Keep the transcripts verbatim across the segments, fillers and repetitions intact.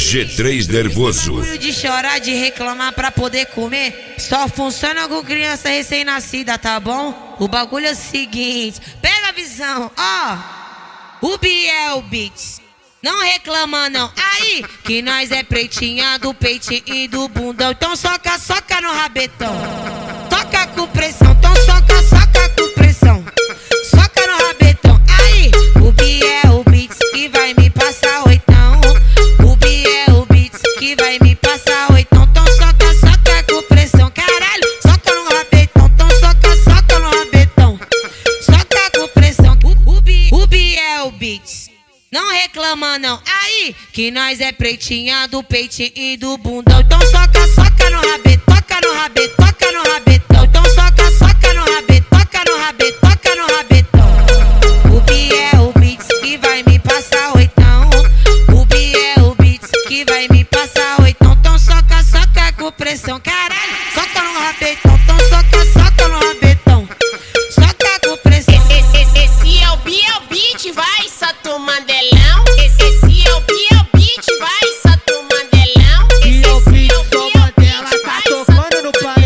G três nervoso. Bagulho de chorar, de reclamar pra poder comer, só funciona com criança recém-nascida, tá bom? O bagulho é o seguinte, pega a visão, ó. O Biel Beats, não reclama não. Aí, que nós é pretinha do peitinho e do bundão. Então soca, soca no rabetão. Toca com pressão, então soca, soca com pressão. Soca no rabetão. Aí, o Biel Beats que vai me passar oitão. O Biel Beats que vai me passar oitão. Então soca, soca com pressão. Caralho, soca no rabetão. Então soca, soca no rabetão. Soca com pressão. O, o, Bi, o Biel Beats, não reclama não. Aí, que nós é pretinha do peitinho e do bundão. Então soca, soca no rabetão. Toca no rabetão, toca no rabetão. Então soca, soca no rabetão. Toca no rabetão, toca no rabetão. O Biel Beats que vai me passar oitão. O Biel Beats que vai me passar oitão. Então soca, soca com pressão. Caralho, soca no rabetão. Então soca, soca no rabetão. Soca com pressão. Esse, esse, esse é o Biel Beats, vai, Sato Mandelão. Esse, esse é o Biel Beats, vai, Sato Mandelão. Esse, esse é o Biel Beats, vai, Sato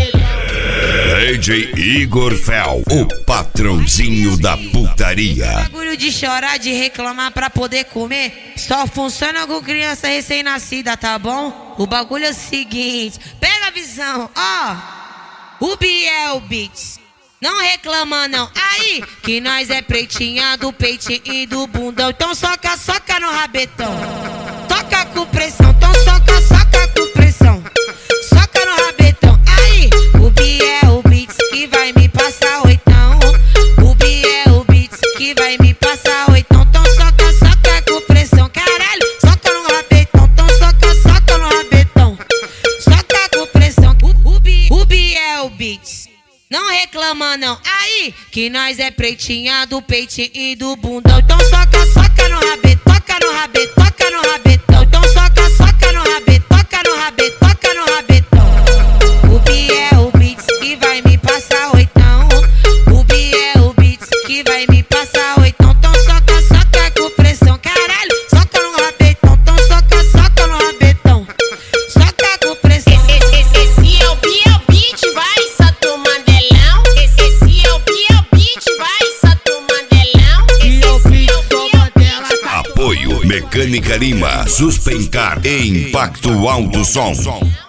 Mandelão. D J Igor Fel, o patrãozinho da putaria. Bagulho de chorar, de reclamar pra poder comer, só funciona com criança recém-nascida, tá bom? O bagulho é o seguinte, pega a visão, ó. O Biel Beats, não reclama não. Aí, que nós é pretinha do peitinho e do bundão. Então soca, soca no rabetão. Toca com pressão, então soca, soca com pressão. Soca no rabetão. Aí, o Biel Beats que vai me passar oitão. O Biel Beats que vai me passar oitão. Então soca, soca com pressão. Caralho, soca no rabetão. Então soca, soca no rabetão. Soca com pressão. O, o, Bi, o Biel Beats, não reclama não. Aí, que nós é pretinha do peitinho e do bundão. Então soca, soca no rabetão. Toca no rabetão, toca no rabetão. Então soca, soca no rabetão. Toca no rabetão, toca no rabetão. O Biel Beats que vai me passar oitão. O Biel Beats que vai me passar oitão. Então soca, soca com pressão. Caralho, soca no rabetão. Então soca, soca no rabetão. Soca com pressão. Esse, esse, esse é o Biel Beats, vai, Sato Mandelão. Esse, esse é o Biel Beats, vai, Sato Mandelão. Esse, esse é o Biel Beats. Apoio Mecânica Lima, Suspencar e Impacto Alto Som.